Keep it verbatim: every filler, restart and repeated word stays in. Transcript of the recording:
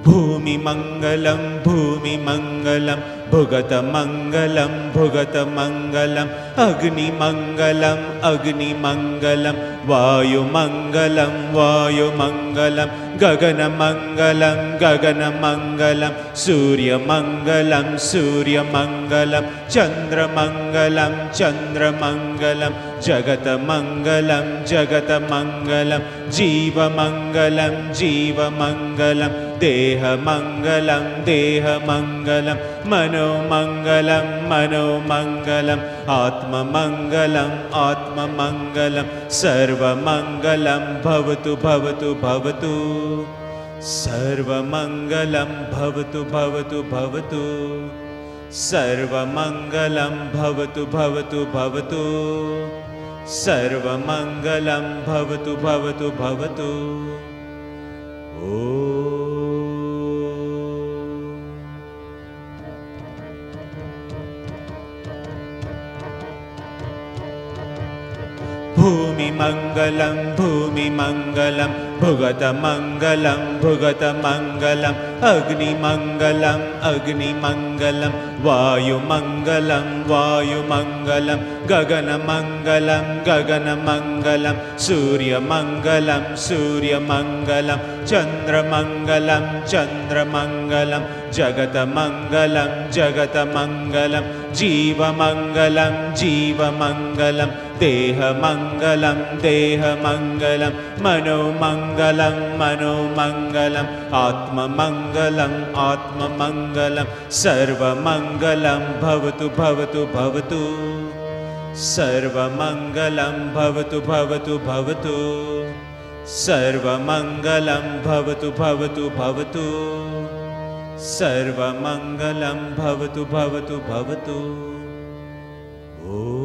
भूमिमङ्गलं भूमिमङ्गलं भुगतमङ्गलं भुगतमङ्गलम् अग्निमङ्गलम् अग्निमङ्गलं वायुमङ्गलं वायुमङ्गलं गगनमङ्गलं गगनमङ्गलं सूर्यमङ्गलं सूर्यमङ्गलं चन्द्रमङ्गलं चन्द्रमङ्गलं जगतमङ्गलं जगतमङ्गलं जीवमङ्गलं जीवमङ्गलं देहमङ्गलं देहमङ्गलं मनोमङ्गलं मनोमङ्गलम् आत्ममङ्गलं आत्ममङ्गलं सर्वमङ्गलं भवतु भवतु भवतु सर्वमङ्गलं भवतु भवतु भवतु सर्वमङ्गलं भवतु भवतु भवतु सर्वमङ्गलं भवतु भवतु भवतु ओ भूमिमङ्गलं भूमिमङ्गलं भुगतमङ्गलं भुगतमङ्गलं अग्निमङ्गलं अग्निमङ्गलं वायुमङ्गलं वायुमङ्गलं गगनमङ्गलं गगनमङ्गलं सूर्यमङ्गलं सूर्यमङ्गलं चन्द्रमङ्गलं चन्द्रमङ्गलं जगतमङ्गलं जगतमङ्गलं जीवमङ्गलं जीवमङ्गलं देहमङ्गलं देहमङ्गलं मनोमङ्गलं मनोमङ्गलं आत्ममङ्गलं आत्ममङ्गलं सर्वमङ्गलं भवतु भवतु भवतु सर्वमङ्गलं भवतु भवतु भवतु सर्वमङ्गलं भवतु भवतु भवतु सर्वमङ्गलं भवतु भवतु भवतु ओ